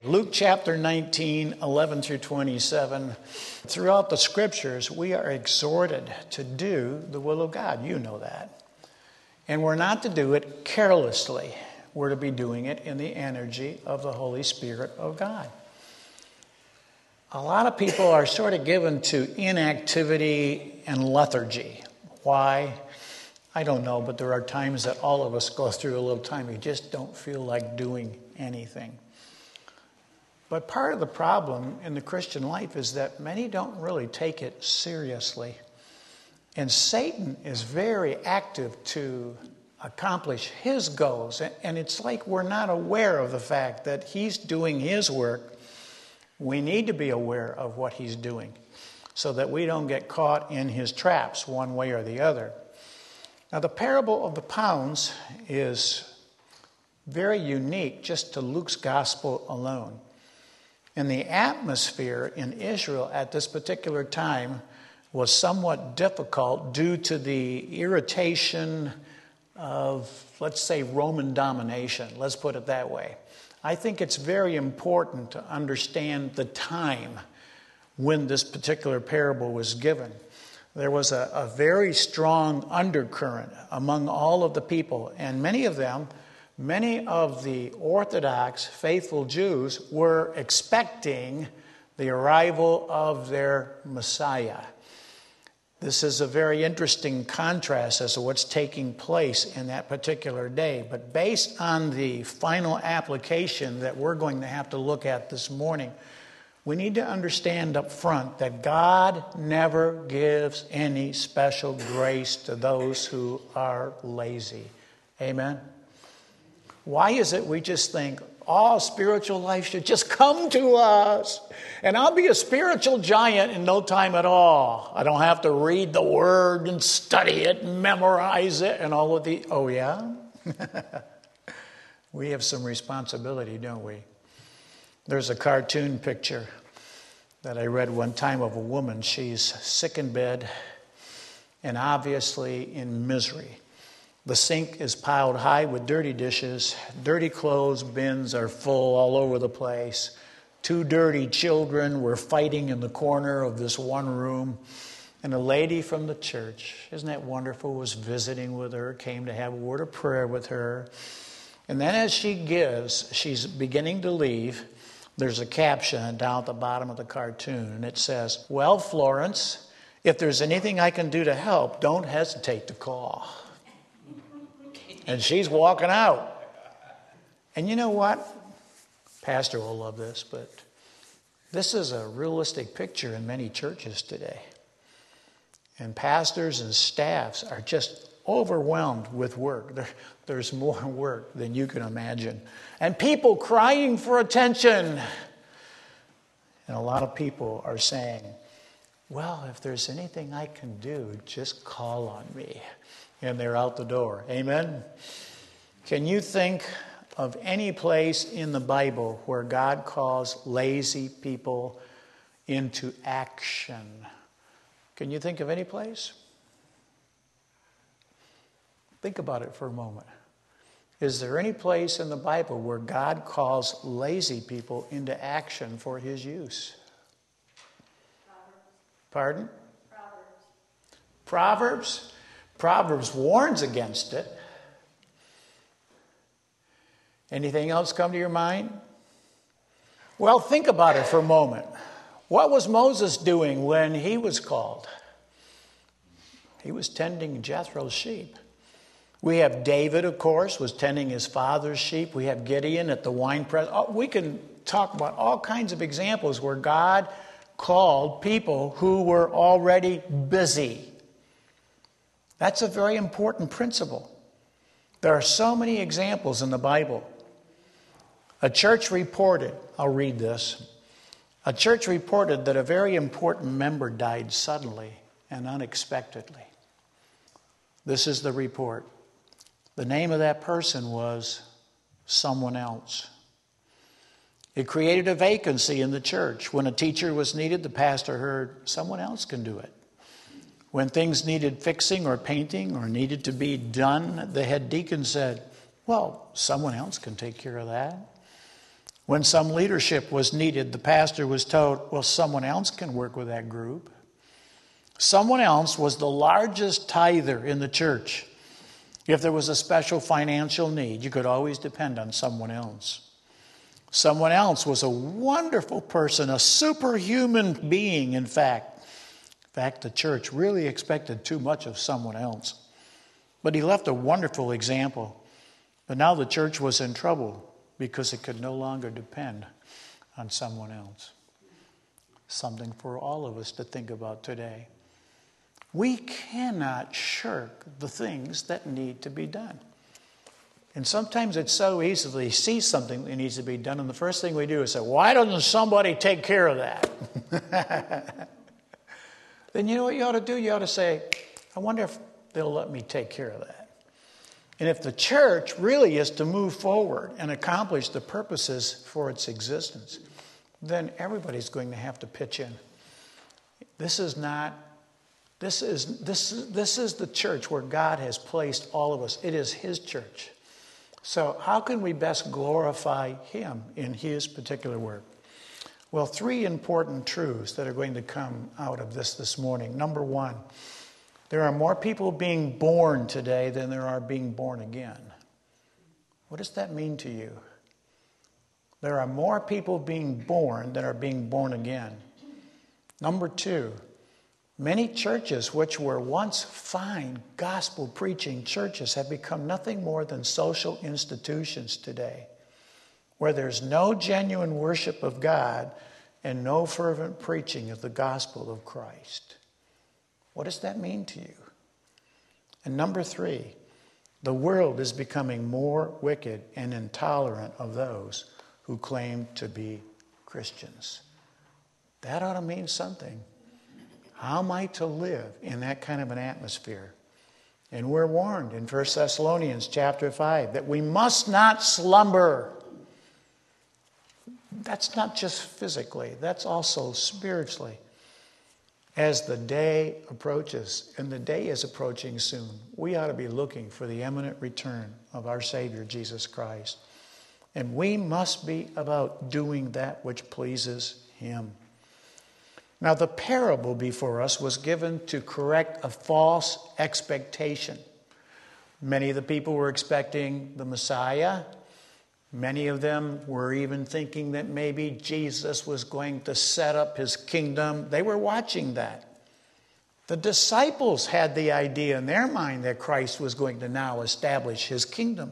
Luke chapter 19, 11 through 27. Throughout the scriptures, we are exhorted to do the will of God. You know that. And we're not to do it carelessly. We're to be doing it in the energy of the Holy Spirit of God. A lot of people are sort of given to inactivity and lethargy. Why? I don't know, but there are times that all of us go through a little time you just don't feel like doing anything. But part of the problem in the Christian life is that many don't really take it seriously. And Satan is very active to accomplish his goals. And it's like we're not aware of the fact that he's doing his work. We need to be aware of what he's doing so that we don't get caught in his traps one way or the other. Now, the parable of the pounds is very unique just to Luke's gospel alone. And the atmosphere in Israel at this particular time was somewhat difficult due to the irritation of, let's say, Roman domination. Let's put it that way. I think it's very important to understand the time when this particular parable was given. There was a very strong undercurrent among all of the people, and many of the Orthodox faithful Jews were expecting the arrival of their Messiah. This is a very interesting contrast as to what's taking place in that particular day. But based on the final application that we're going to have to look at this morning, we need to understand up front that God never gives any special grace to those who are lazy. Amen? Why is it we just think all spiritual life should just come to us? And I'll be a spiritual giant in no time at all. I don't have to read the word and study it and memorize it and all of the... Oh, yeah? We have some responsibility, don't we? There's a cartoon picture that I read one time of a woman. She's sick in bed and obviously in misery. The sink is piled high with dirty dishes. Dirty clothes bins are full all over the place. 2 dirty children were fighting in the corner of this one room. And a lady from the church, isn't that wonderful, was visiting with her, came to have a word of prayer with her. And then as she's beginning to leave, there's a caption down at the bottom of the cartoon. And it says, "Well, Florence, if there's anything I can do to help, don't hesitate to call." And she's walking out. And you know what? Pastor will love this, but this is a realistic picture in many churches today. And pastors and staffs are just overwhelmed with work. There's more work than you can imagine. And people crying for attention. And a lot of people are saying, well, if there's anything I can do, just call on me. And they're out the door. Amen? Can you think of any place in the Bible where God calls lazy people into action? Can you think of any place? Think about it for a moment. Is there any place in the Bible where God calls lazy people into action for his use? Pardon? Proverbs? Proverbs warns against it. Anything else come to your mind? Well, think about it for a moment. What was Moses doing when he was called? He was tending Jethro's sheep. We have David, of course, was tending his father's sheep. We have Gideon at the wine press. We can talk about all kinds of examples where God called people who were already busy. That's a very important principle. There are so many examples in the Bible. A church reported, I'll read this. A church reported that a very important member died suddenly and unexpectedly. This is the report. The name of that person was someone else. It created a vacancy in the church. When a teacher was needed, the pastor heard someone else can do it. When things needed fixing or painting or needed to be done, the head deacon said, well, someone else can take care of that. When some leadership was needed, the pastor was told, well, someone else can work with that group. Someone else was the largest tither in the church. If there was a special financial need, you could always depend on someone else. Someone else was a wonderful person, a superhuman being, in fact. In fact, the church really expected too much of someone else. But he left a wonderful example. But now the church was in trouble because it could no longer depend on someone else. Something for all of us to think about today. We cannot shirk the things that need to be done. And sometimes it's so easy to see something that needs to be done, and the first thing we do is say, why doesn't somebody take care of that? Then you know what you ought to do? You ought to say, I wonder if they'll let me take care of that. And if the church really is to move forward and accomplish the purposes for its existence, then everybody's going to have to pitch in. This is the church where God has placed all of us. It is His church. So how can we best glorify Him in His particular work? Well, 3 important truths that are going to come out of this morning. Number 1, there are more people being born today than there are being born again. What does that mean to you? There are more people being born than are being born again. Number 2, many churches which were once fine gospel preaching churches have become nothing more than social institutions today, where there's no genuine worship of God and no fervent preaching of the gospel of Christ. What does that mean to you? And number 3, the world is becoming more wicked and intolerant of those who claim to be Christians. That ought to mean something. How am I to live in that kind of an atmosphere? And we're warned in 1 Thessalonians chapter 5 that we must not slumber. That's not just physically, that's also spiritually. As the day approaches, and the day is approaching soon, we ought to be looking for the imminent return of our Savior, Jesus Christ. And we must be about doing that which pleases Him. Now, the parable before us was given to correct a false expectation. Many of the people were expecting the Messiah. Many of them were even thinking that maybe Jesus was going to set up His kingdom. They were watching that. The disciples had the idea in their mind that Christ was going to now establish His kingdom.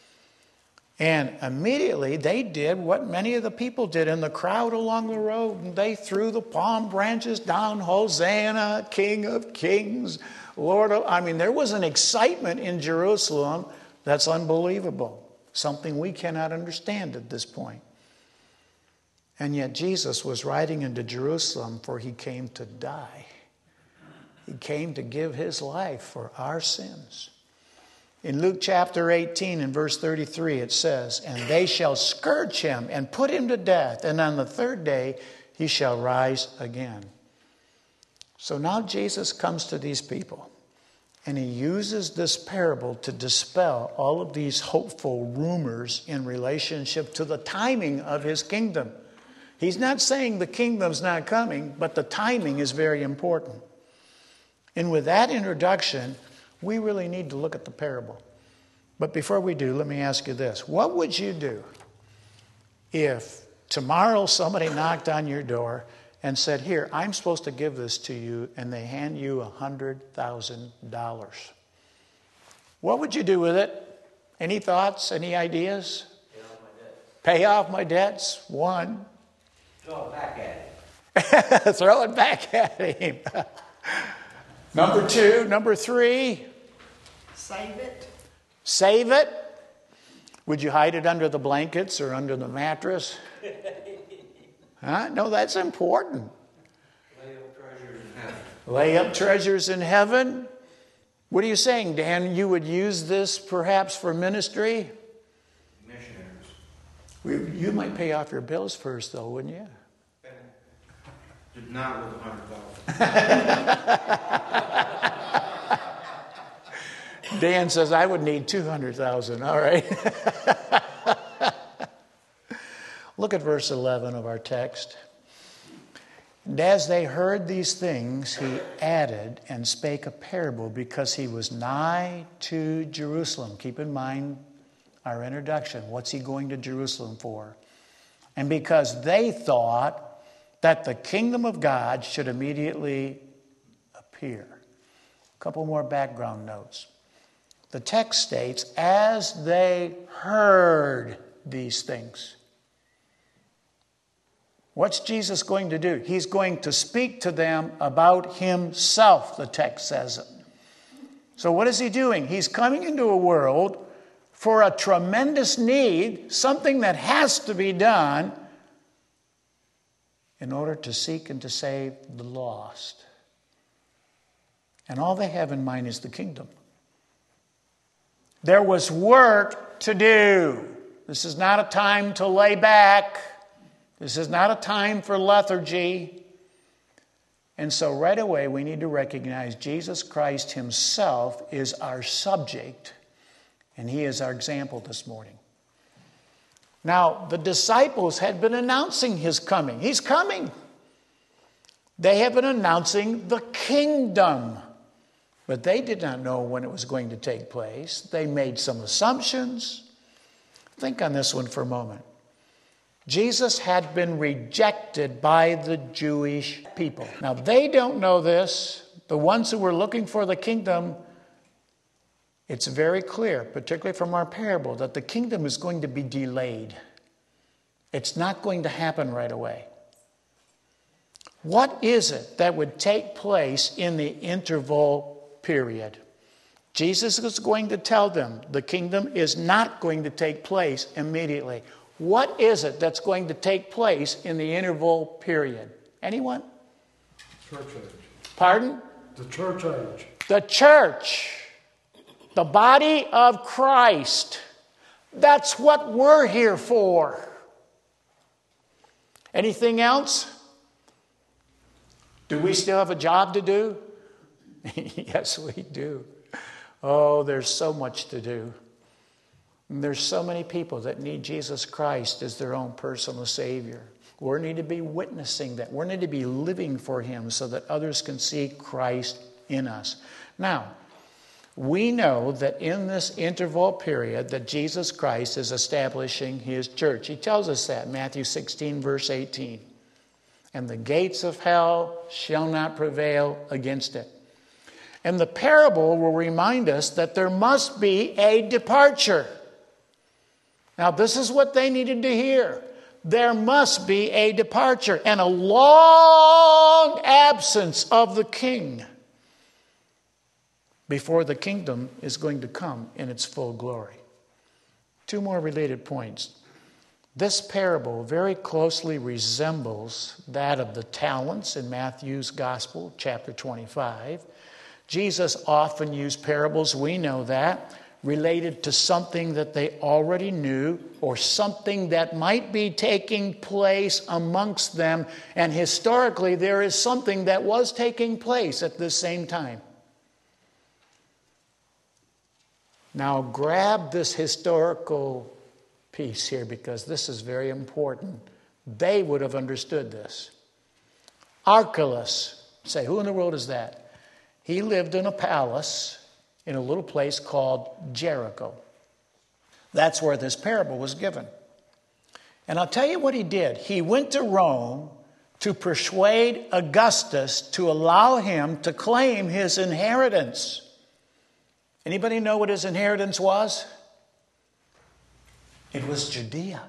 And immediately they did what many of the people did in the crowd along the road. And they threw the palm branches down, Hosanna, King of Kings, Lord of... there was an excitement in Jerusalem that's unbelievable. Something we cannot understand at this point. And yet Jesus was riding into Jerusalem, for He came to die. He came to give His life for our sins. In Luke chapter 18 and verse 33 it says, and they shall scourge Him and put Him to death, and on the 3rd day He shall rise again. So now Jesus comes to these people. And He uses this parable to dispel all of these hopeful rumors in relationship to the timing of His kingdom. He's not saying the kingdom's not coming, but the timing is very important. And with that introduction, we really need to look at the parable. But before we do, let me ask you this. What would you do if tomorrow somebody knocked on your door and said, here, I'm supposed to give this to you, and they hand you $100,000. What would you do with it? Any thoughts? Any ideas? Pay off my debts. 1. Throw it back at him. Throw it back at him. Number 2. Number 3. Save it. Save it. Would you hide it under the blankets or under the mattress? Huh? No, that's important. Lay up treasures in heaven. Lay up treasures in heaven. What are you saying, Dan? You would use this perhaps for ministry? Missionaries. You might pay off your bills first, though, wouldn't you? Not with $100,000. Dan says, I would need $200,000. All right. Look at verse 11 of our text. And as they heard these things, he added and spake a parable because he was nigh to Jerusalem. Keep in mind our introduction. What's he going to Jerusalem for? And because they thought that the kingdom of God should immediately appear. A couple more background notes. The text states, as they heard these things. What's Jesus going to do? He's going to speak to them about himself, the text says it. So what is he doing? He's coming into a world for a tremendous need, something that has to be done in order to seek and to save the lost. And all they have in mind is the kingdom. There was work to do. This is not a time to lay back. This is not a time for lethargy. And so right away we need to recognize Jesus Christ himself is our subject, and he is our example this morning. Now, the disciples had been announcing his coming. He's coming. They have been announcing the kingdom. But they did not know when it was going to take place. They made some assumptions. Think on this one for a moment. Jesus had been rejected by the Jewish people. Now, they don't know this. The ones who were looking for the kingdom, it's very clear, particularly from our parable, that the kingdom is going to be delayed. It's not going to happen right away. What is it that would take place in the interval period? Jesus is going to tell them the kingdom is not going to take place immediately. What is it that's going to take place in the interval period? Anyone? Church age. Pardon? The church age. The church. The body of Christ. That's what we're here for. Anything else? Do we still have a job to do? Yes, we do. Oh, there's so much to do. And there's so many people that need Jesus Christ as their own personal Savior. We need to be witnessing that. We need to be living for him so that others can see Christ in us. Now, we know that in this interval period that Jesus Christ is establishing his church. He tells us that in Matthew 16, verse 18. And the gates of hell shall not prevail against it. And the parable will remind us that there must be a departure. Now, this is what they needed to hear. There must be a departure and a long absence of the king before the kingdom is going to come in its full glory. Two more related points. This parable very closely resembles that of the talents in Matthew's Gospel, chapter 25. Jesus often used parables, we know that, related to something that they already knew or something that might be taking place amongst them. And historically, there is something that was taking place at the same time. Now, grab this historical piece here because this is very important. They would have understood this. Archelaus, say, who in the world is that? He lived in a palace in a little place called Jericho. That's where this parable was given. And I'll tell you what he did. He went to Rome to persuade Augustus to allow him to claim his inheritance. Anybody know what his inheritance was? It was Judea.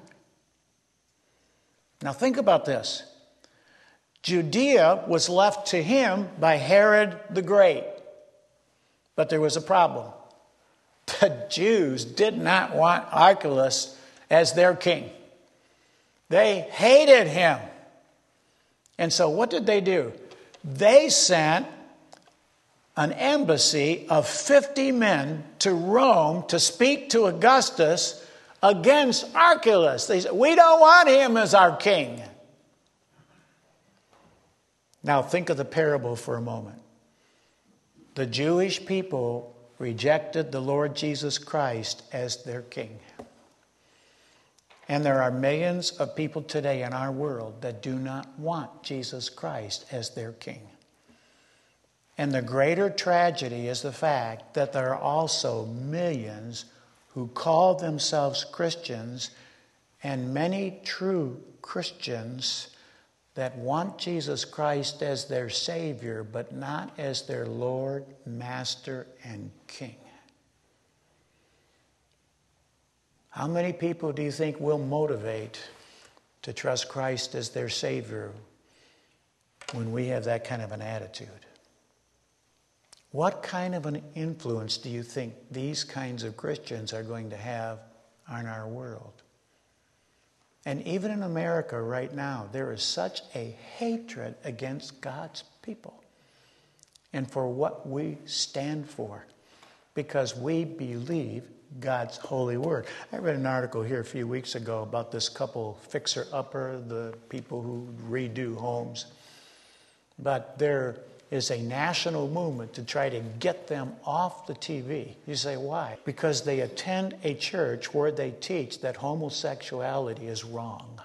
Now think about this. Judea was left to him by Herod the Great. But there was a problem. The Jews did not want Archelaus as their king. They hated him. And so what did they do? They sent an embassy of 50 men to Rome to speak to Augustus against Archelaus. They said, we don't want him as our king. Now think of the parable for a moment. The Jewish people rejected the Lord Jesus Christ as their king. And there are millions of people today in our world that do not want Jesus Christ as their king. And the greater tragedy is the fact that there are also millions who call themselves Christians, and many true Christians that want Jesus Christ as their Savior, but not as their Lord, Master, and King. How many people do you think will motivate to trust Christ as their Savior when we have that kind of an attitude? What kind of an influence do you think these kinds of Christians are going to have on our world? And even in America right now, there is such a hatred against God's people and for what we stand for, because we believe God's holy word. I read an article here a few weeks ago about this couple, fixer-upper, the people who redo homes. But there is a national movement to try to get them off the TV. You say, why? Because they attend a church where they teach that homosexuality is wrong.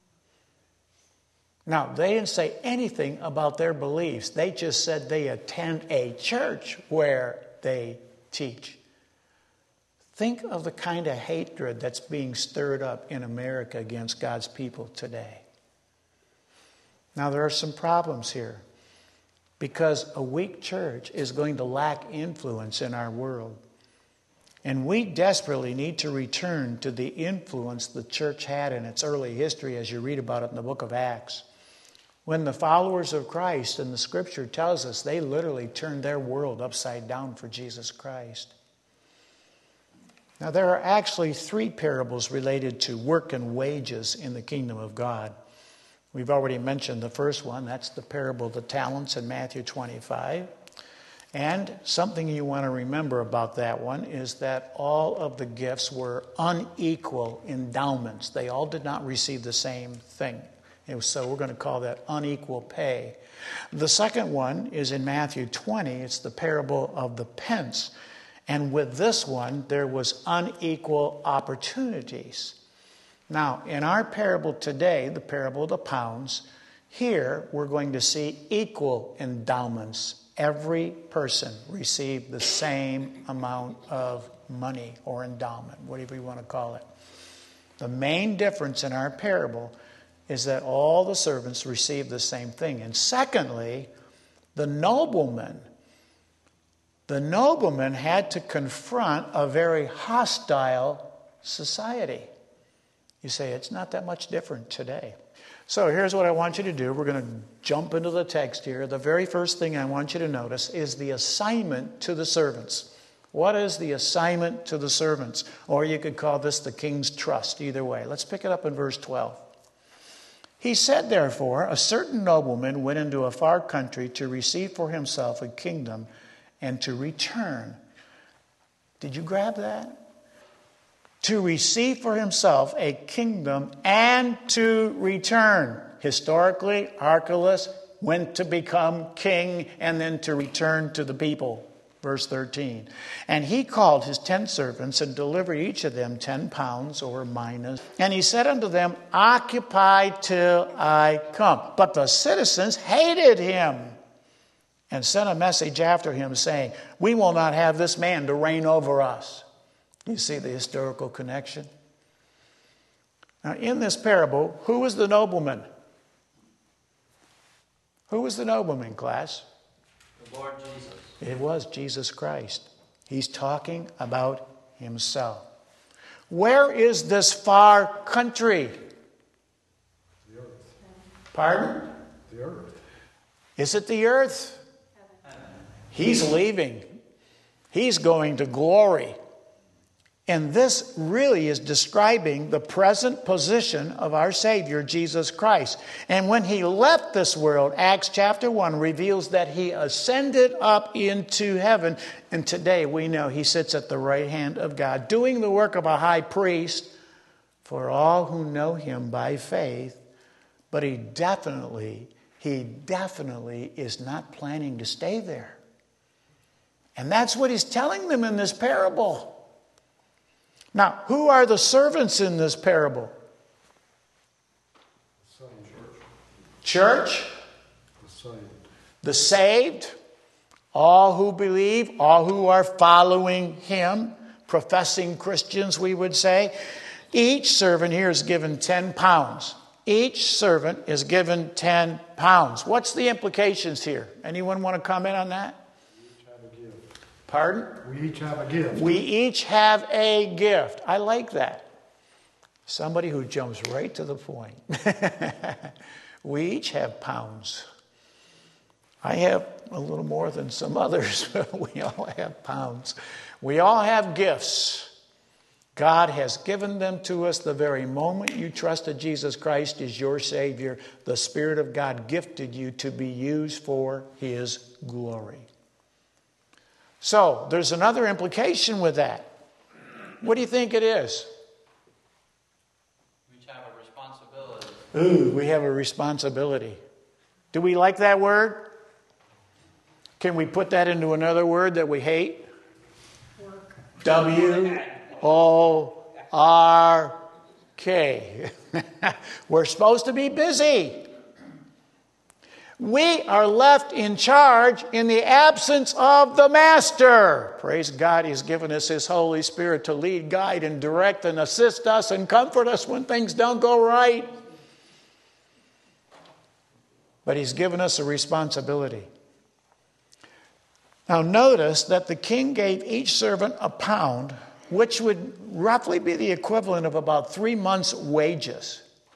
Now, they didn't say anything about their beliefs. They just said they attend a church where they teach. Think of the kind of hatred that's being stirred up in America against God's people today. Now, there are some problems here, because a weak church is going to lack influence in our world. And we desperately need to return to the influence the church had in its early history, as you read about it in the book of Acts. When the followers of Christ, and the scripture tells us, they literally turned their world upside down for Jesus Christ. Now, there are actually 3 parables related to work and wages in the kingdom of God. We've already mentioned the first one. That's the parable of the talents in Matthew 25. And something you want to remember about that one is that all of the gifts were unequal endowments. They all did not receive the same thing. So we're going to call that unequal pay. The second one is in Matthew 20. It's the parable of the pence. And with this one, there was unequal opportunities. Now, in our parable today, the parable of the pounds, here we're going to see equal endowments. Every person received the same amount of money or endowment, whatever you want to call it. The main difference in our parable is that all the servants received the same thing. And secondly, the nobleman had to confront a very hostile society. You say, it's not that much different today. So here's what I want you to do. We're going to jump into the text here. The very first thing I want you to notice is the assignment to the servants. What is the assignment to the servants? Or you could call this the king's trust, either way. Let's pick it up in verse 12. He said, therefore, a certain nobleman went into a far country to receive for himself a kingdom and to return. Did you grab that? To receive for himself a kingdom and to return. Historically, Archelaus went to become king and then to return to the people. Verse 13. And he called his 10 servants and delivered each of them 10 pounds or minas. And he said unto them, occupy till I come. But the citizens hated him and sent a message after him saying, we will not have this man to reign over us. You see the historical connection? Now, in this parable, who was the nobleman? Who was the nobleman, class? The Lord Jesus. It was Jesus Christ. He's talking about himself. Where is this far country? The earth. Pardon? The earth. Is it the earth? He's leaving. He's going to glory. And this really is describing the present position of our Savior, Jesus Christ. And when he left this world, Acts chapter 1 reveals that he ascended up into heaven. And today we know he sits at the right hand of God, doing the work of a high priest for all who know him by faith. But he definitely is not planning to stay there. And that's what he's telling them in this parable. Now, who are the servants in this parable? Church, The saved. the saved, all who believe, all who are following him, professing Christians, we would say. Each servant here is given 10 pounds. Each servant is given 10 pounds. What's the implications here? Anyone want to comment on that? We each have a gift. Pardon? We each have a gift. We each have a gift. I like that. Somebody who jumps right to the point. We each have pounds. I have a little more than some others, but we all have pounds. We all have gifts. God has given them to us the very moment you trusted Jesus Christ as your Savior. The Spirit of God gifted you to be used for His glory. So, there's another implication with that. What do you think it is? We each have a responsibility. Ooh, we have a responsibility. Do we like that word? Can we put that into another word that we hate? Work. W-O-R-K. We're supposed to be busy. We are left in charge in the absence of the Master. Praise God, He's given us His Holy Spirit to lead, guide, and direct and assist us and comfort us when things don't go right. But He's given us a responsibility. Now notice that the king gave each servant a pound, which would roughly be the equivalent of about 3 months' wages.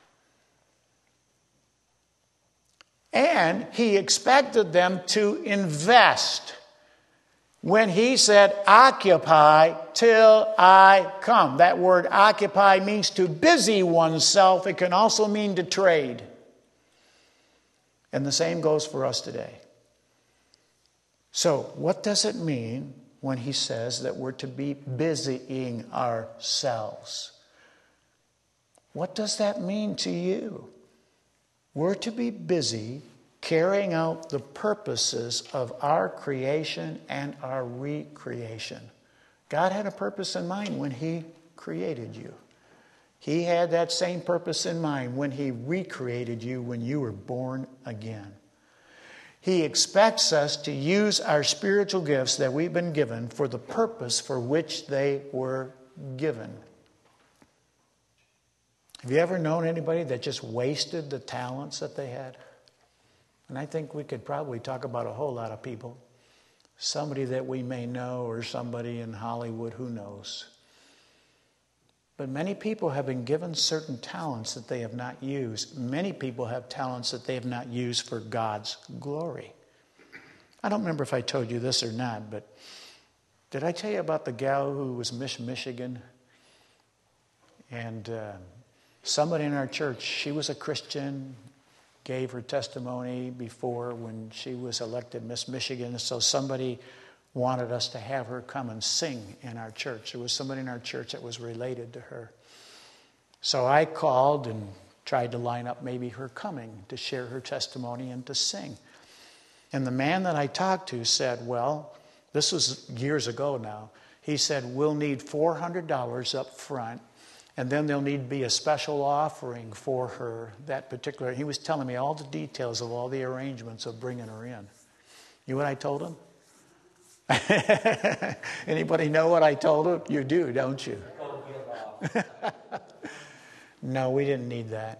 And he expected them to invest when he said, occupy till I come. That word occupy means to busy oneself. It can also mean to trade. And the same goes for us today. So, what does it mean when he says that we're to be busying ourselves? What does that mean to you? We're to be busy carrying out the purposes of our creation and our recreation. God had a purpose in mind when He created you. He had that same purpose in mind when He recreated you when you were born again. He expects us to use our spiritual gifts that we've been given for the purpose for which they were given. Have you ever known anybody that just wasted the talents that they had? And I think we could probably talk about a whole lot of people. Somebody that we may know or somebody in Hollywood, who knows. But many people have been given certain talents that they have not used. Many people have talents that they have not used for God's glory. I don't remember if I told you this or not, but did I tell you about the gal who was Miss Michigan? And somebody in our church, she was a Christian, gave her testimony before when she was elected Miss Michigan. So somebody wanted us to have her come and sing in our church. There was somebody in our church that was related to her. So I called and tried to line up maybe her coming to share her testimony and to sing. And the man that I talked to said, well, this was years ago now. He said, we'll need $400 up front, and then there'll need to be a special offering for her that particular. He was telling me all the details of all the arrangements of bringing her in. You know what I told him? Anybody know what I told him? You do, don't you? No, we didn't need that.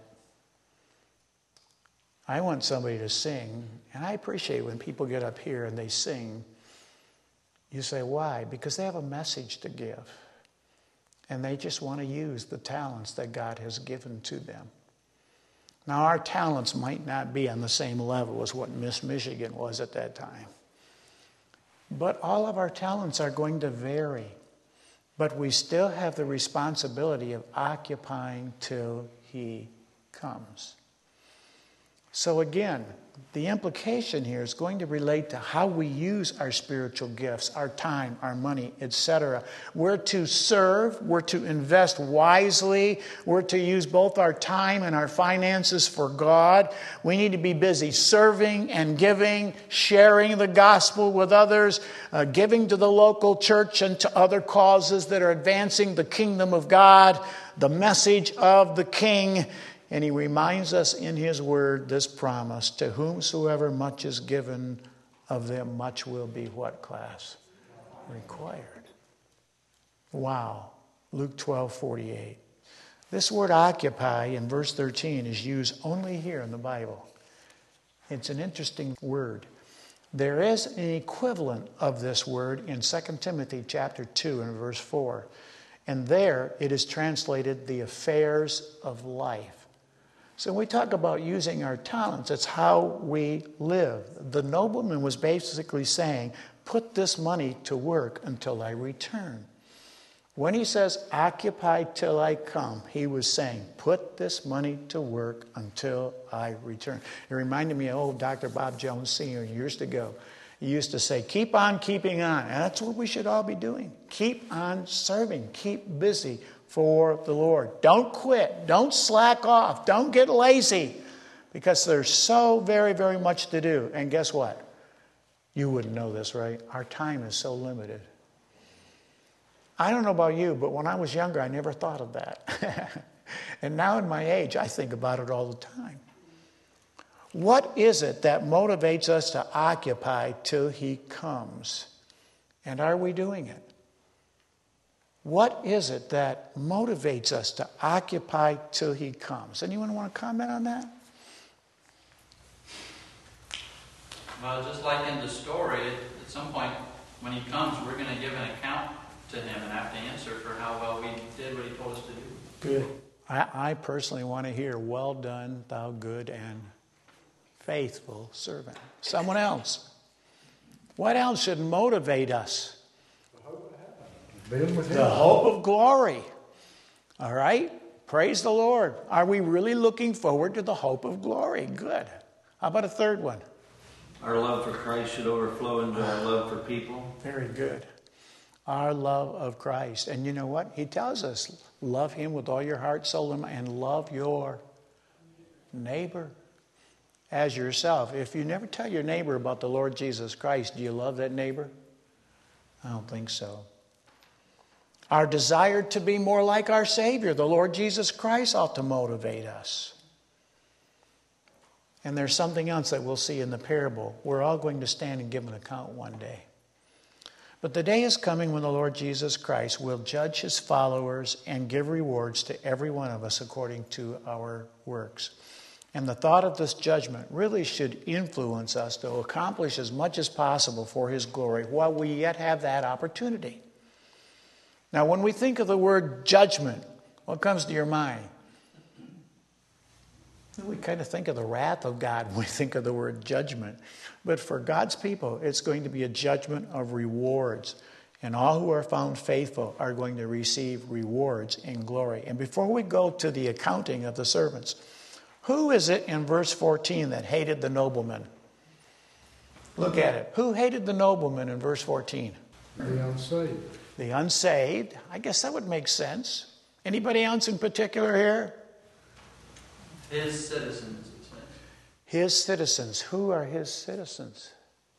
I want somebody to sing, and I appreciate when people get up here and they sing. You say, why? Because they have a message to give, and they just want to use the talents that God has given to them. Now, our talents might not be on the same level as what Miss Michigan was at that time. But all of our talents are going to vary. But we still have the responsibility of occupying till He comes. So again, the implication here is going to relate to how we use our spiritual gifts, our time, our money, etc. We're to serve, we're to invest wisely, we're to use both our time and our finances for God. We need to be busy serving and giving, sharing the gospel with others, giving to the local church and to other causes that are advancing the kingdom of God, the message of the King. And he reminds us in his word this promise, to whomsoever much is given, of them much will be what, class? Required. Wow. Luke 12:48. This word occupy in verse 13 is used only here in the Bible. It's an interesting word. There is an equivalent of this word in 2 Timothy chapter 2 and verse 4. And there it is translated the affairs of life. So when we talk about using our talents, it's how we live. The nobleman was basically saying, put this money to work until I return. When he says, occupy till I come, he was saying, put this money to work until I return. It reminded me of old Dr. Bob Jones Sr. years ago. He used to say, keep on keeping on. And that's what we should all be doing. Keep on serving. Keep busy for the Lord. Don't quit. Don't slack off. Don't get lazy. Because there's so very, very much to do. And guess what? You wouldn't know this, right? Our time is so limited. I don't know about you, but when I was younger, I never thought of that. And now in my age, I think about it all the time. What is it that motivates us to occupy till he comes? And are we doing it? What is it that motivates us to occupy till he comes? Anyone want to comment on that? Well, just like in the story, at some point when he comes, we're going to give an account to him and have to answer for how well we did what he told us to do. Good. I personally want to hear, well done, thou good and faithful servant. Someone else. What else should motivate us? Being with him. The hope of glory. All right? Praise the Lord. Are we really looking forward to the hope of glory? Good. How about a third one? Our love for Christ should overflow into our love for people. Very good. Our love of Christ. And you know what? He tells us, love him with all your heart, soul, and love your neighbor as yourself. If you never tell your neighbor about the Lord Jesus Christ, do you love that neighbor? I don't think so. Our desire to be more like our Savior, the Lord Jesus Christ, ought to motivate us. And there's something else that we'll see in the parable. We're all going to stand and give an account one day. But the day is coming when the Lord Jesus Christ will judge his followers and give rewards to every one of us according to our works. And the thought of this judgment really should influence us to accomplish as much as possible for his glory while we yet have that opportunity. Now, when we think of the word judgment, what comes to your mind? We kind of think of the wrath of God when we think of the word judgment. But for God's people, it's going to be a judgment of rewards. And all who are found faithful are going to receive rewards in glory. And before we go to the accounting of the servants, who is it in verse 14 that hated the nobleman? Look at it. Who hated the nobleman in verse 14? The unsaved. The unsaved. I guess that would make sense. Anybody else in particular here? His citizens. His citizens. Who are his citizens?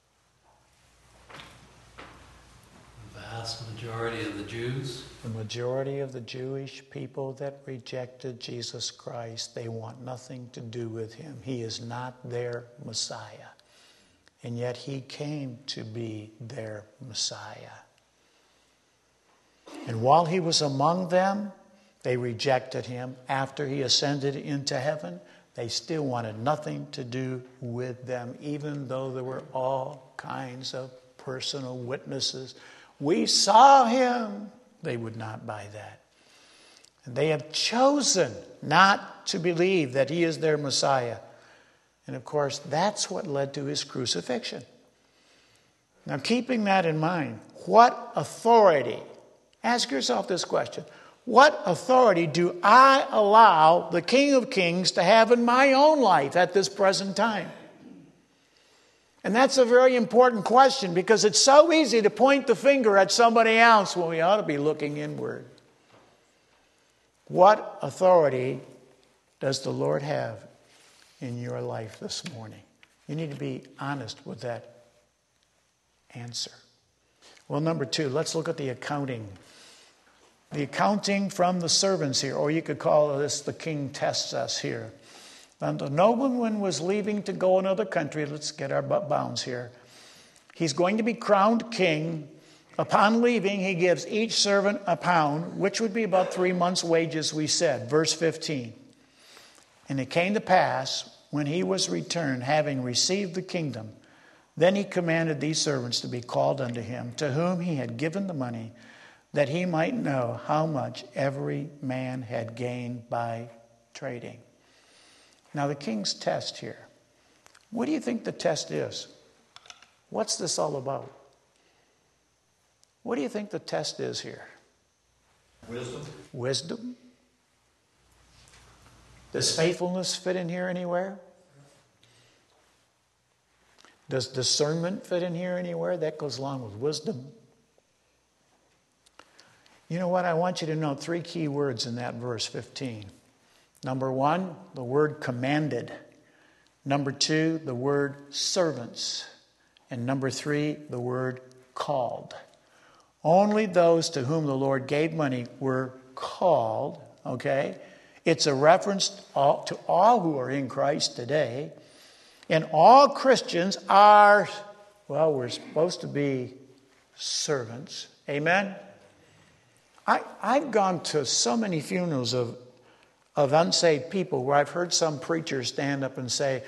The vast majority of the Jews. The majority of the Jewish people that rejected Jesus Christ, they want nothing to do with him. He is not their Messiah. And yet he came to be their Messiah. And while he was among them, they rejected him. After he ascended into heaven, they still wanted nothing to do with them, even though there were all kinds of personal witnesses. We saw him. They would not buy that. And they have chosen not to believe that he is their Messiah. And of course, that's what led to his crucifixion. Now, keeping that in mind, what authority? Ask yourself this question. What authority do I allow the King of Kings to have in my own life at this present time? And that's a very important question because it's so easy to point the finger at somebody else when we ought to be looking inward. What authority does the Lord have in your life this morning? You need to be honest with that answer. Well, number two, let's look at the accounting The accounting from the servants here, or you could call this the king tests us here. And the nobleman was leaving to go another country. Let's get our bounds here. He's going to be crowned king. Upon leaving, he gives each servant a pound, which would be about 3 months' wages, we said. Verse 15. And it came to pass, when he was returned, having received the kingdom, then he commanded these servants to be called unto him, to whom he had given the money, that he might know how much every man had gained by trading. Now the king's test here. What do you think the test is? What's this all about? What do you think the test is here? Wisdom. Wisdom? Does faithfulness fit in here anywhere? Does discernment fit in here anywhere? That goes along with wisdom. You know what? I want you to note 3 key words in that verse 15. Number 1, the word commanded. Number 2, the word servants. And number 3, the word called. Only those to whom the Lord gave money were called, okay? It's a reference to all who are in Christ today. And all Christians are, well, we're supposed to be servants. Amen? I've gone to so many funerals of unsaved people where I've heard some preachers stand up and say,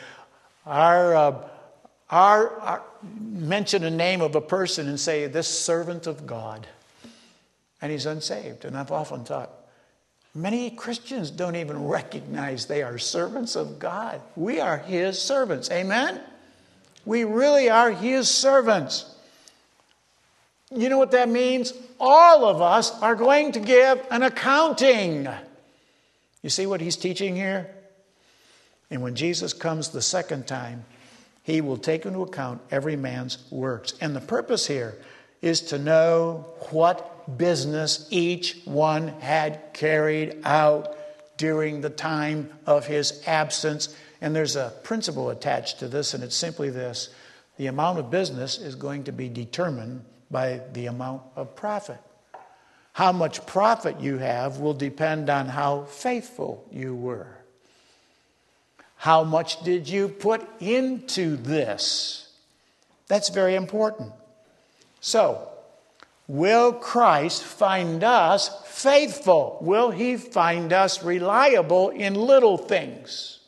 mention a name of a person and say, this servant of God. And he's unsaved. And I've often thought, many Christians don't even recognize they are servants of God. We are His servants. Amen? We really are His servants. You know what that means? All of us are going to give an accounting. You see what He's teaching here? And when Jesus comes the second time, He will take into account every man's works. And the purpose here is to know what business each one had carried out during the time of His absence. And there's a principle attached to this, and it's simply this. The amount of business is going to be determined by the amount of profit. How much profit you have will depend on how faithful you were. How much did you put into this? That's very important. So, will Christ find us faithful? Will He find us reliable in little things?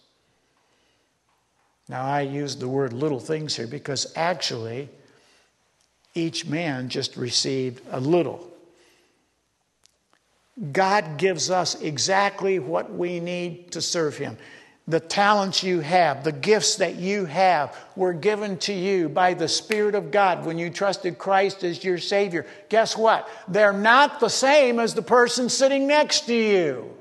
Now, I use the word little things here because actually, each man just received a little. God gives us exactly what we need to serve Him. The talents you have, the gifts that you have were given to you by the Spirit of God when you trusted Christ as your Savior. Guess what? They're not the same as the person sitting next to you.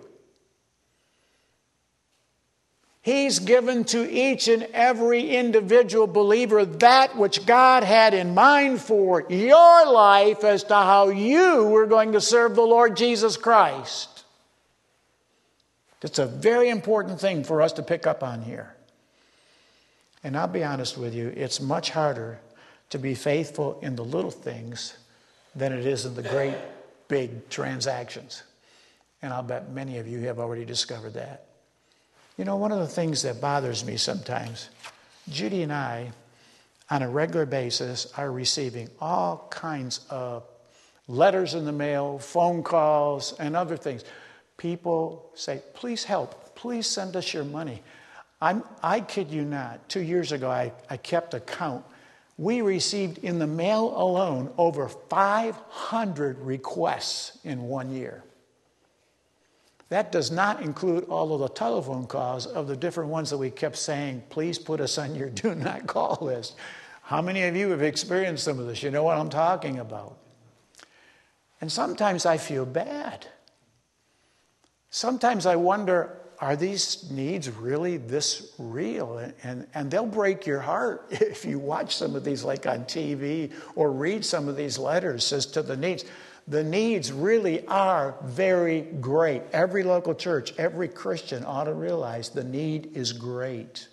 He's given to each and every individual believer that which God had in mind for your life as to how you were going to serve the Lord Jesus Christ. It's a very important thing for us to pick up on here. And I'll be honest with you, it's much harder to be faithful in the little things than it is in the great big transactions. And I'll bet many of you have already discovered that. You know, one of the things that bothers me sometimes, Judy and I, on a regular basis, are receiving all kinds of letters in the mail, phone calls, and other things. People say, please help. Please send us your money. I kid you not. 2 years ago, I kept a count. We received in the mail alone over 500 requests in 1 year. That does not include all of the telephone calls of the different ones that we kept saying, please put us on your do not call list. How many of you have experienced some of this? You know what I'm talking about. And sometimes I feel bad. Sometimes I wonder, are these needs really this real? And they'll break your heart if you watch some of these like on TV or read some of these letters as to the needs. The needs really are very great. Every local church, every Christian ought to realize the need is great.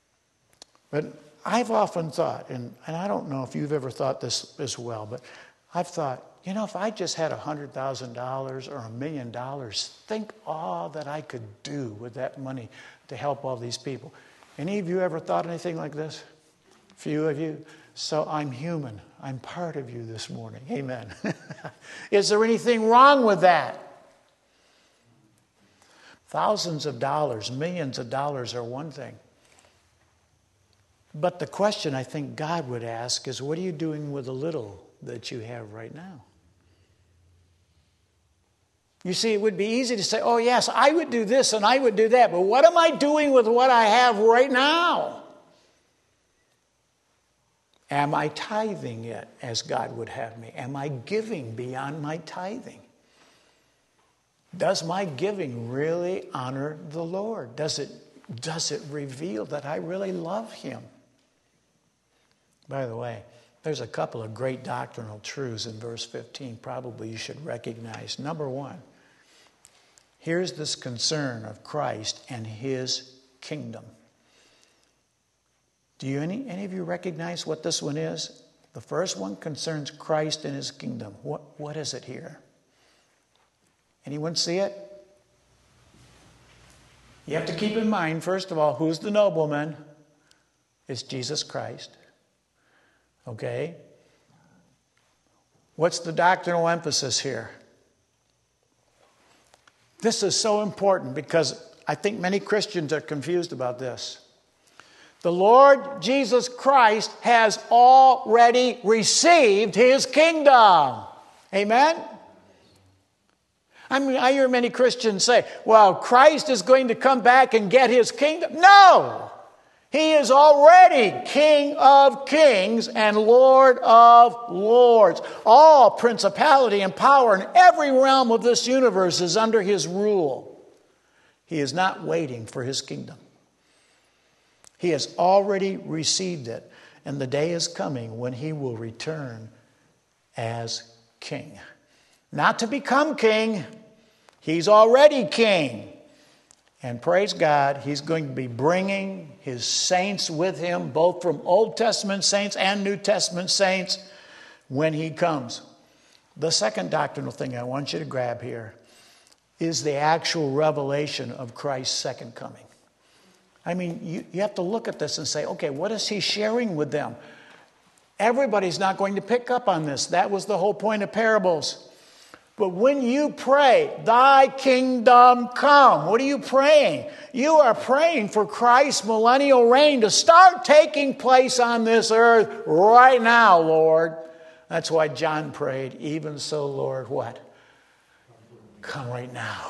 But I've often thought, and I don't know if you've ever thought this as well, but I've thought, if I just had $100,000 or $1 million, think all that I could do with that money to help all these people. Any of you ever thought anything like this? Few of you. So I'm human. I'm part of you this morning. Amen. Is there anything wrong with that? Thousands of dollars, millions of dollars are one thing. But the question I think God would ask is, what are you doing with the little that you have right now? You see, it would be easy to say, oh yes, I would do this and I would do that, but what am I doing with what I have right now? Am I tithing it as God would have me? Am I giving beyond my tithing? Does my giving really honor the Lord? Does it reveal that I really love Him? By the way, there's a couple of great doctrinal truths in verse 15 probably you should recognize. Number one, here's this concern of Christ and His kingdom. Do you any of you recognize what this one is? The first one concerns Christ and His kingdom. What is it here? Anyone see it? You have to keep in mind, first of all, who's the nobleman? It's Jesus Christ. Okay? What's the doctrinal emphasis here? This is so important because I think many Christians are confused about this. The Lord Jesus Christ has already received His kingdom. Amen? I hear many Christians say, well, Christ is going to come back and get His kingdom. No! He is already King of kings and Lord of lords. All principality and power in every realm of this universe is under His rule. He is not waiting for His kingdom. He has already received it, and the day is coming when He will return as king. Not to become king, He's already king. And praise God, He's going to be bringing His saints with Him, both from Old Testament saints and New Testament saints, when He comes. The second doctrinal thing I want you to grab here is the actual revelation of Christ's second coming. I mean, you have to look at this and say, okay, what is He sharing with them? Everybody's not going to pick up on this. That was the whole point of parables. But when you pray, Thy kingdom come, what are you praying? You are praying for Christ's millennial reign to start taking place on this earth right now, Lord. That's why John prayed, even so, Lord, what? Come right now.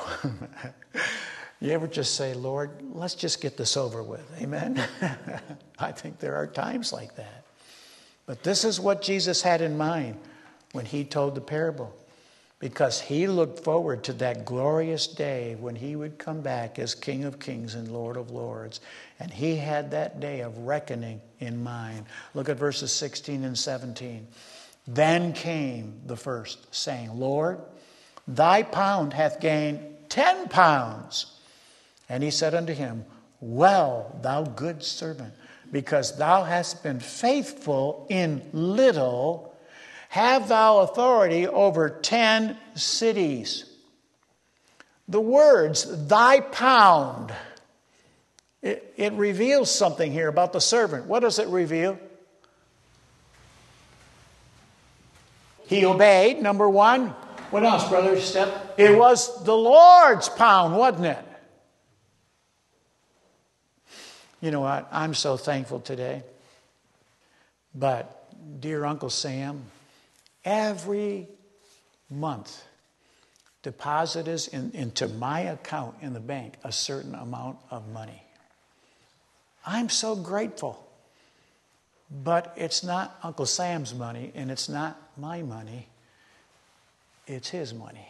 You ever just say, Lord, let's just get this over with. Amen? I think there are times like that. But this is what Jesus had in mind when He told the parable. Because He looked forward to that glorious day when He would come back as King of kings and Lord of lords. And He had that day of reckoning in mind. Look at verses 16 and 17. Then came the first, saying, Lord, Thy pound hath gained 10 pounds. And He said unto him, Well, thou good servant, because thou hast been faithful in little, have thou authority over 10 cities. The words, thy pound, it reveals something here about the servant. What does it reveal? He obeyed, number one. What else, brother? Step. It was the Lord's pound, wasn't it? You know what? I'm so thankful today. But, dear Uncle Sam, every month deposits into my account in the bank a certain amount of money. I'm so grateful. But it's not Uncle Sam's money and it's not my money. It's his money.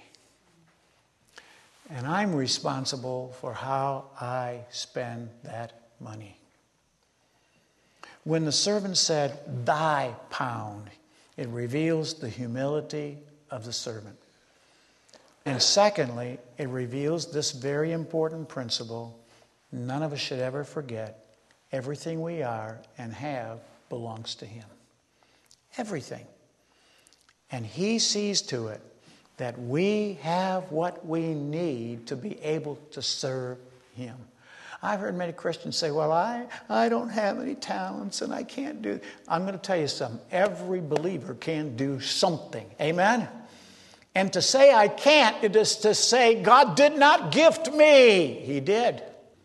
And I'm responsible for how I spend that money. When the servant said, thy pound, it reveals the humility of the servant. And secondly, it reveals this very important principle. None of us should ever forget, everything we are and have belongs to Him. Everything. And He sees to it that we have what we need to be able to serve Him. I've heard many Christians say, well, I don't have any talents and I can't do it. I'm going to tell you something. Every believer can do something. Amen? And to say I can't, it is to say God did not gift me. He did.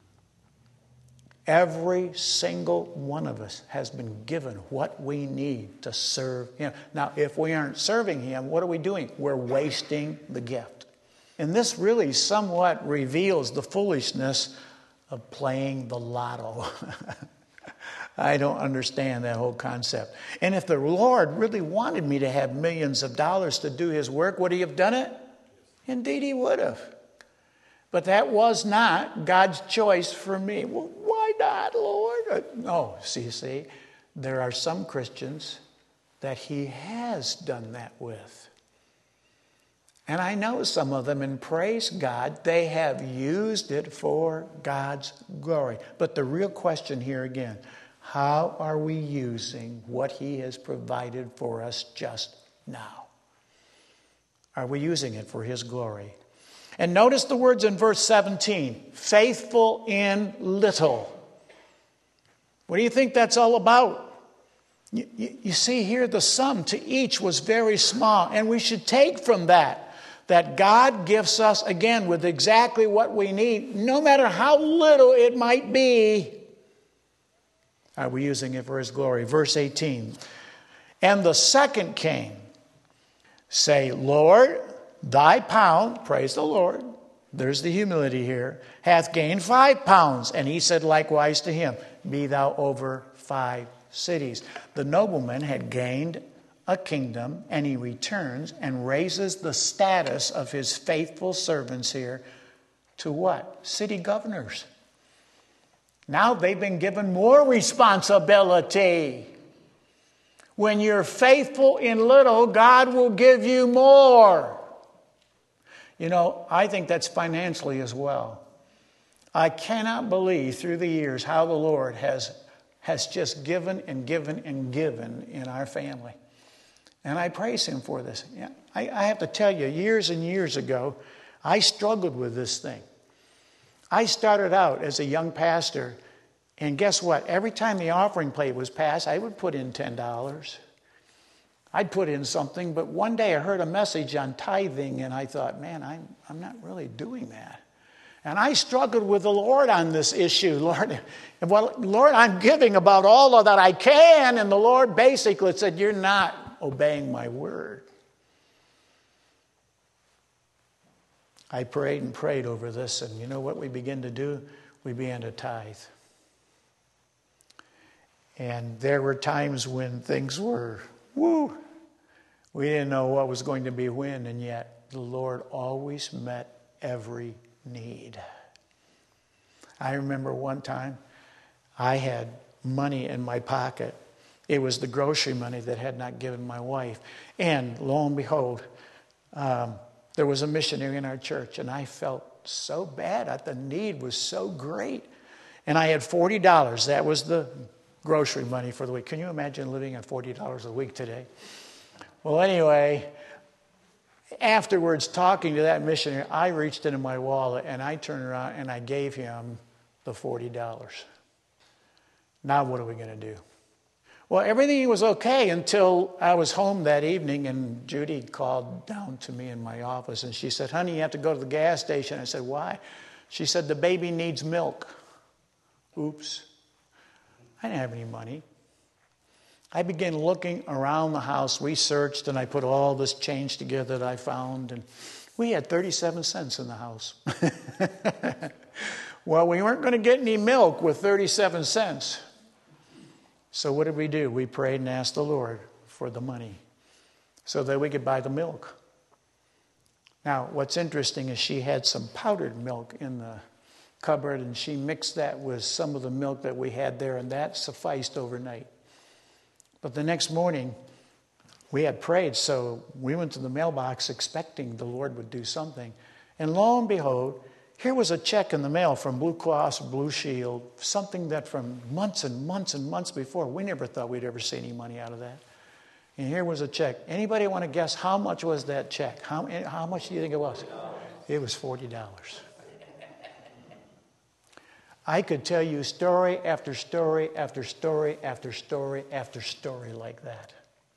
Every single one of us has been given what we need to serve Him. Now, if we aren't serving Him, what are we doing? We're wasting the gift. And this really somewhat reveals the foolishness of playing the lotto. I don't understand that whole concept. And if the Lord really wanted me to have millions of dollars to do His work, would He have done it? Indeed, He would have. But that was not God's choice for me. Well, why not, Lord? No, see, there are some Christians that He has done that with. And I know some of them, and praise God, they have used it for God's glory. But the real question here again, how are we using what He has provided for us just now? Are we using it for His glory? And notice the words in verse 17, faithful in little. What do you think that's all about? You see here the sum to each was very small, and we should take from that God gives us, again, with exactly what we need, no matter how little it might be. Are we using it for His glory? Verse 18. And the second came, say, Lord, thy pound, praise the Lord, there's the humility here, hath gained 5 pounds. And he said likewise to him, be thou over 5 cities. The nobleman had gained a kingdom, and he returns and raises the status of his faithful servants here to what? City governors. Now they've been given more responsibility. When you're faithful in little, God will give you more. You know, I think that's financially as well. I cannot believe through the years how the Lord has just given and given and given in our family. And I praise Him for this. Yeah, I have to tell you, years and years ago, I struggled with this thing. I started out as a young pastor, and guess what? Every time the offering plate was passed, I would put in $10. I'd put in something, but one day I heard a message on tithing, and I thought, man, I'm not really doing that. And I struggled with the Lord on this issue. Lord, I'm giving about all of that I can, and the Lord basically said, you're not obeying my word. I prayed and prayed over this, and you know what we began to do? We began to tithe. And there were times when things were, we didn't know what was going to be when, and yet the Lord always met every need. I remember one time I had money in my pocket. It was the grocery money that had not given my wife. And lo and behold, there was a missionary in our church, and I felt so bad. The need was so great. And I had $40. That was the grocery money for the week. Can you imagine living on $40 a week today? Well, anyway, afterwards, talking to that missionary, I reached into my wallet, and I turned around, and I gave him the $40. Now what are we going to do? Well, everything was okay until I was home that evening, and Judy called down to me in my office, and she said, honey, you have to go to the gas station. I said, why? She said, the baby needs milk. Oops. I didn't have any money. I began looking around the house. We searched, and I put all this change together that I found, and we had 37 cents in the house. Well, we weren't going to get any milk with 37 cents. So what did we do? We prayed and asked the Lord for the money so that we could buy the milk. Now, what's interesting is she had some powdered milk in the cupboard, and she mixed that with some of the milk that we had there, and that sufficed overnight. But the next morning, we had prayed, so we went to the mailbox expecting the Lord would do something. And lo and behold, here was a check in the mail from Blue Cross Blue Shield, something that from months and months and months before, we never thought we'd ever see any money out of that. And here was a check. Anybody want to guess how much was that check? How much do you think it was? It was $40. I could tell you story after story after story after story after story like that.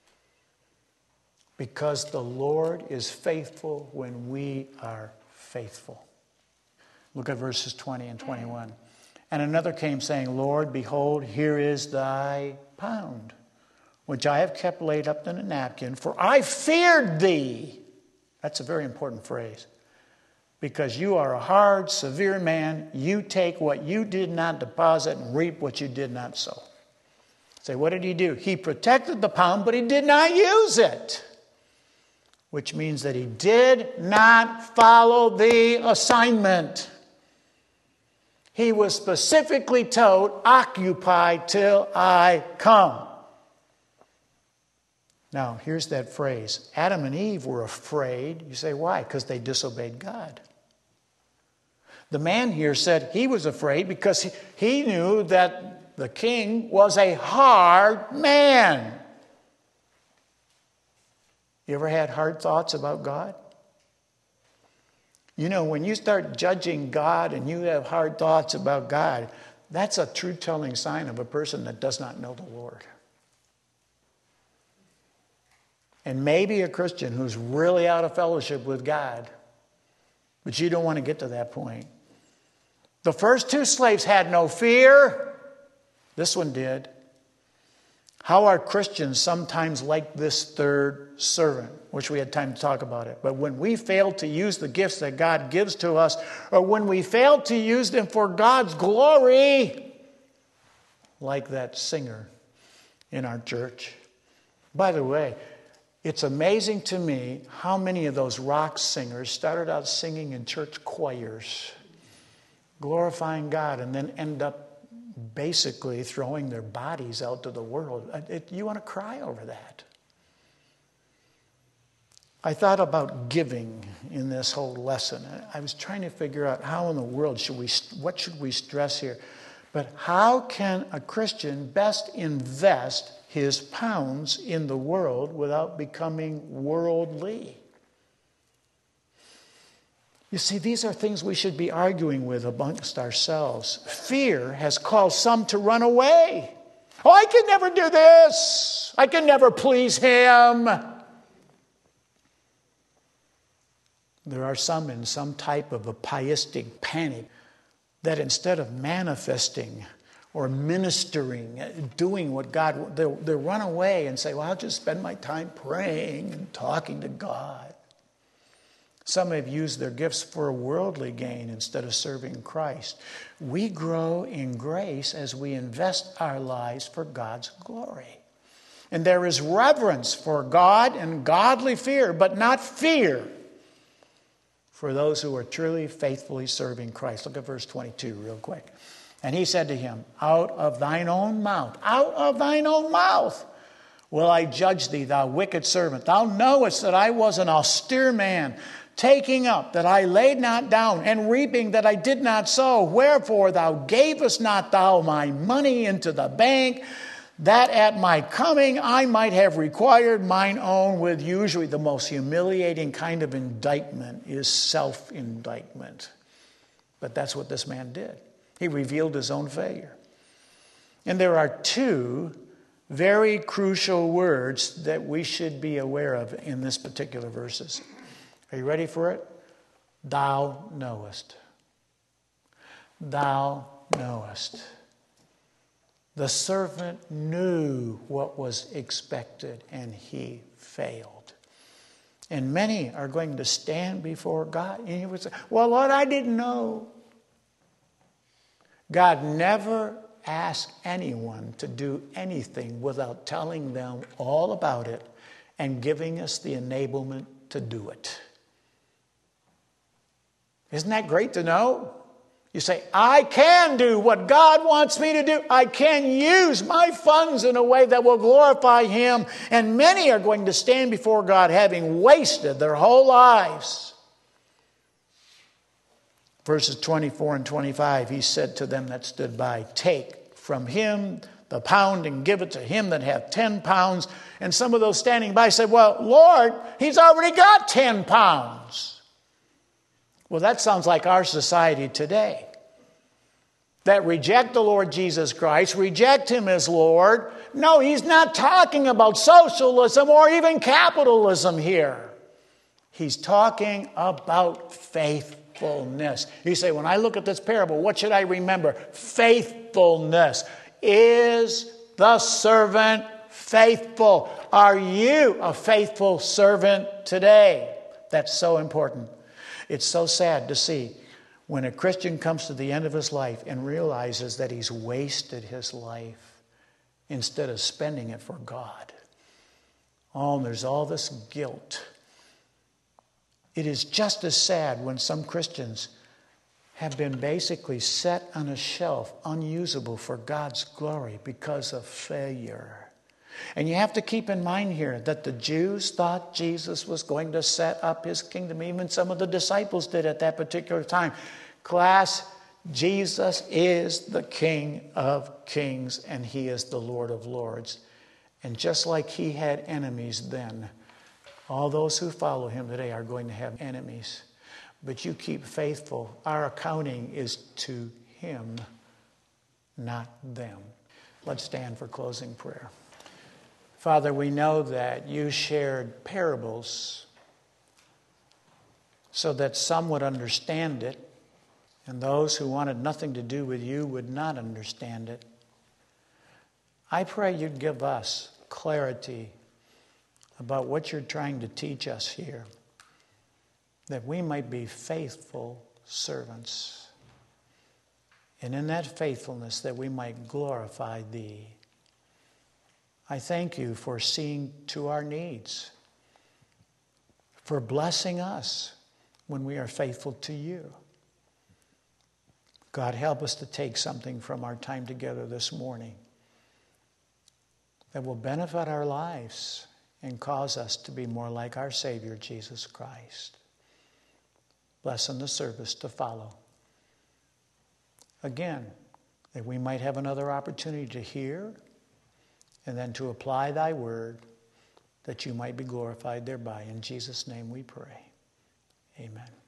Because the Lord is faithful when we are faithful. Look at verses 20 and 21. And another came saying, Lord, behold, here is thy pound, which I have kept laid up in a napkin, for I feared thee. That's a very important phrase. Because you are a hard, severe man. You take what you did not deposit and reap what you did not sow. Say, what did he do? He protected the pound, but he did not use it. Which means that he did not follow the assignment. He was specifically told, occupy till I come. Now, here's that phrase. Adam and Eve were afraid. You say, why? Because they disobeyed God. The man here said he was afraid because he knew that the king was a hard man. You ever had hard thoughts about God? You know, when you start judging God and you have hard thoughts about God, that's a true telling sign of a person that does not know the Lord. And maybe a Christian who's really out of fellowship with God, but you don't want to get to that point. The first two slaves had no fear. This one did. How are Christians sometimes like this third servant? Wish we had time to talk about it. But when we fail to use the gifts that God gives to us, or when we fail to use them for God's glory, like that singer in our church. By the way, it's amazing to me how many of those rock singers started out singing in church choirs, glorifying God, and then end up basically throwing their bodies out to the world. You want to cry over that. I thought about giving in this whole lesson. I was trying to figure out how in the world what should we stress here? But how can a Christian best invest his pounds in the world without becoming worldly? You see, these are things we should be arguing with amongst ourselves. Fear has caused some to run away. Oh, I can never do this. I can never please him. There are some in some type of a pietistic panic that instead of manifesting or ministering, doing what God, they'll run away and say, well, I'll just spend my time praying and talking to God. Some have used their gifts for worldly gain instead of serving Christ. We grow in grace as we invest our lives for God's glory. And there is reverence for God and godly fear, but not fear for those who are truly faithfully serving Christ. Look at verse 22 real quick. And he said to him, out of thine own mouth will I judge thee, thou wicked servant. Thou knowest that I was an austere man, taking up that I laid not down, and reaping that I did not sow. Wherefore thou gavest not thou my money into the bank, that at my coming I might have required mine own with you. Usually the most humiliating kind of indictment is self-indictment. But that's what this man did. He revealed his own failure. And there are two very crucial words that we should be aware of in this particular verses. Are you ready for it? Thou knowest. Thou knowest. The servant knew what was expected and he failed. And many are going to stand before God and he would say, well, Lord, I didn't know. God never asked anyone to do anything without telling them all about it and giving us the enablement to do it. Isn't that great to know? You say, I can do what God wants me to do. I can use my funds in a way that will glorify Him. And many are going to stand before God having wasted their whole lives. Verses 24 and 25, he said to them that stood by, take from him the pound and give it to him that hath 10 pounds. And some of those standing by said, well, Lord, he's already got 10 pounds. Well, that sounds like our society today. That reject the Lord Jesus Christ, reject him as Lord. No, he's not talking about socialism or even capitalism here. He's talking about faithfulness. You say, when I look at this parable, what should I remember? Faithfulness. Is the servant faithful? Are you a faithful servant today? That's so important. It's so sad to see when a Christian comes to the end of his life and realizes that he's wasted his life instead of spending it for God. Oh, and there's all this guilt. It is just as sad when some Christians have been basically set on a shelf, unusable for God's glory because of failure. And you have to keep in mind here that the Jews thought Jesus was going to set up his kingdom. Even some of the disciples did at that particular time. Class, Jesus is the King of kings and he is the Lord of lords. And just like he had enemies then, all those who follow him today are going to have enemies. But you keep faithful. Our accounting is to him, not them. Let's stand for closing prayer. Father, we know that you shared parables so that some would understand it, and those who wanted nothing to do with you would not understand it. I pray you'd give us clarity about what you're trying to teach us here, that we might be faithful servants, and in that faithfulness that we might glorify thee. I thank you for seeing to our needs, for blessing us when we are faithful to you. God, help us to take something from our time together this morning that will benefit our lives and cause us to be more like our Savior, Jesus Christ. Bless in the service to follow. Again, that we might have another opportunity to hear and then to apply thy word, that you might be glorified thereby. In Jesus' name we pray. Amen.